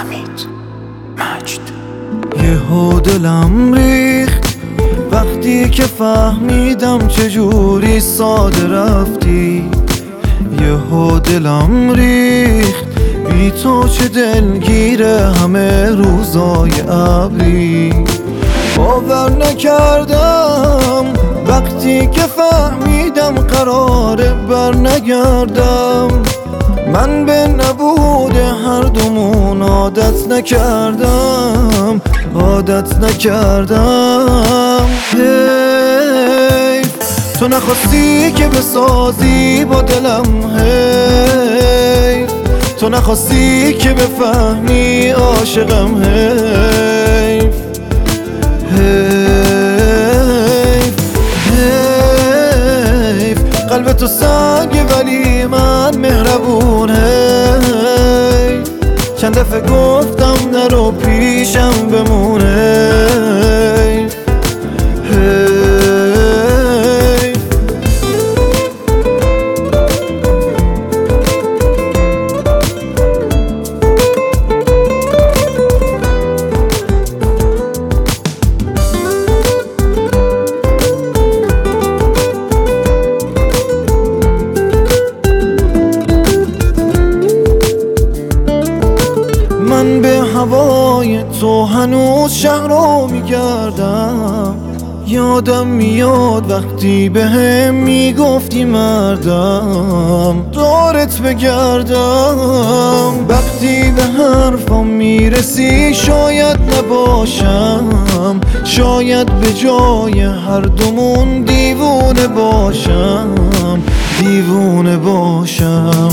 حمید مجد. یهو دلم ریخت وقتی که فهمیدم چجوری ساده رفتی. یهو دلم ریخت بی تو چه دلگیره همه روزای ابری. باور نکردم وقتی که فهمیدم قراره بر نگردم. من به نبود هر دومون عادت نکردم، عادت نکردم. حیف تو نخواستی که بسازی با دلم، حیف تو نخواستی که بفهمی عاشقم، حیف حیف حیف. قلب تو سنگ ولی من مهربون، حیف چند دفعه گفتم نرو پیشم بمونه، حیف حیف. من به هوای تو هنوز شهر رو میگردم. یادم میاد وقتی به هم میگفتی مردم دارت بگردم. وقتی به حرفم میرسی شاید نباشم، شاید به جای هر دومون دیوونه باشم، دیوونه باشم.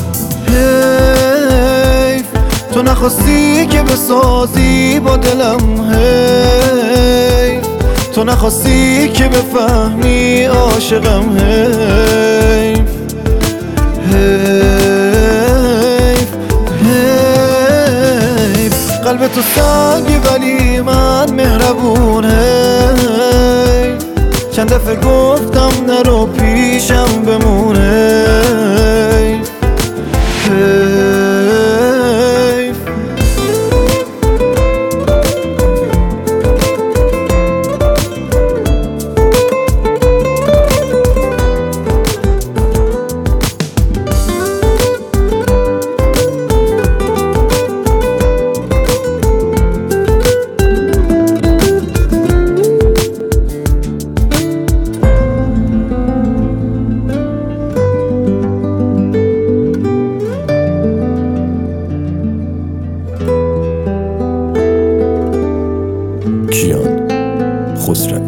تو نخواستی که بسازی با دلم، حیف تو نخواستی که بفهمی عاشقم، حیف حیف حیف. قلب تو سنگ ولی من مهربون، حیف چند دفعه گفتم نرو پیشم بمونه، حیف حیف. کیان خسروی.